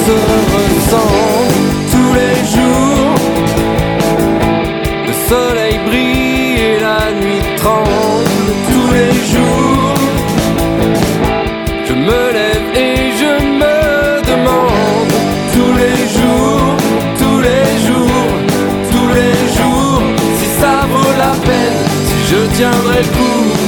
se ressemblent tous les jours. Le soleil brille et la nuit tremble tous les jours. Je me lève et je me demande tous les jours, tous les jours, tous les jours, si ça vaut la peine, si je tiendrai le coup.